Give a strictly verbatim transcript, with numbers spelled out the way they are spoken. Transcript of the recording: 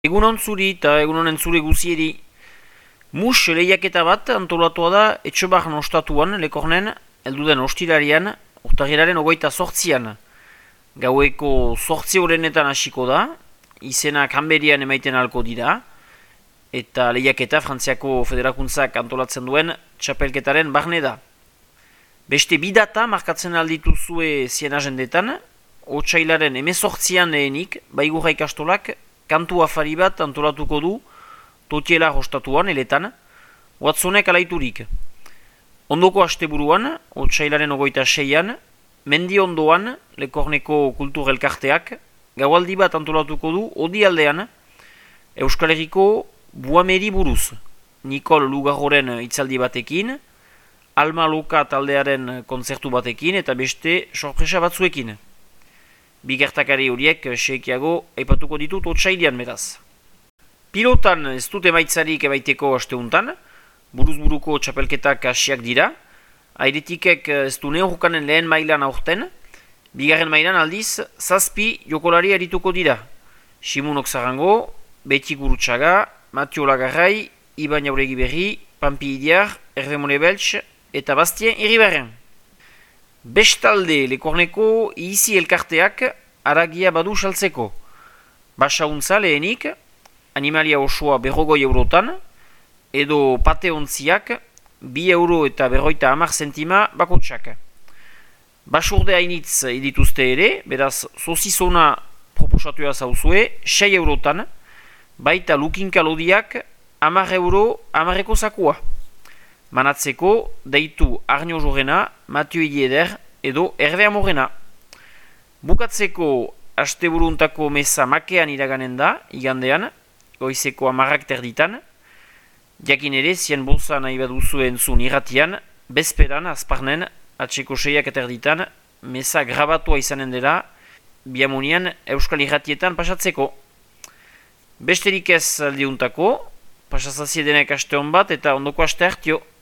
Egun on zuri eta egun honen zure guzieri. Mus lehiaketa bat antolatua da Etxebarren ostatuan, Lekornen, elduden ostirarian, urtarrilaren ogoita sortzian. Gaueko sortzi horrenetan hasiko da, izenak Hanberian emaiten halko dira, eta lehiaketa Frantziako Federakuntzak antolatzen duen txapelketaren barne da. Beste bidata markatzen aldituzue zien agendetan, otsailaren hemezortzian lehenik, Baigurra ikastolak, kantu afari bat antolatuko du Totiela ostatuan, eletan, Watsonek alaiturik. Ondoko asteburuan, otsailaren ogoita seian, mendi ondoan, Lekorneko kultur elkarteak, gaualdi bat antolatuko du odialdean, Euskal Herriko Buameri buruz, Nikol Lugarroren hitzaldi batekin, Alma Loka taldearen kontzertu batekin eta beste sorpresa batzuekin. Bi gertakari horiek sekiago aipatuko ditut otsailean beraz. Pilotan ez dut emaitzarik ebaiteko asteuntan, buruz-buruko txapelketak hasiak dira, airetikek ez du neorukanen lehen mailan aurten, bigarren mailan aldiz zazpi jokolari arituko dira. Simunok Zarango, Beti Gurutxaga, Matio Lagarrai, Iban Jauregi Berri, Pampi Idiar, Hervé Monebeltx eta Bastien Iribarren. Bestalde Lekorneko izi elkarteak aragia badu saltzeko. Basauntza lehenik, animalia osoa berrogoi eurotan, edo pate ontziak bi euro eta berroita hamar zentima bakotsak. Basurde hainitz edituzte ere, beraz sosizona proposatuja zauzue, sei eurotan, baita lukinka lodiak hamar euro hamareko zakua. Manatzeko deitu Arnio Jorena, Matio Idieder edo Hervé Amorena. Bukatzeko asteburuntako meza makean iraganen da, igandean, goizeko hamarrak terditan. Jakin ere, zien bolsa nahi baduzu entzun irratian, bezperan, azparnen, atseko seiak terditan, meza grabatua izanen dela, biamonian Euskal Irratietan pasatzeko. Besterik ez aldiuntako, pasazazie denek aste hon bat eta ondoko aste hartio.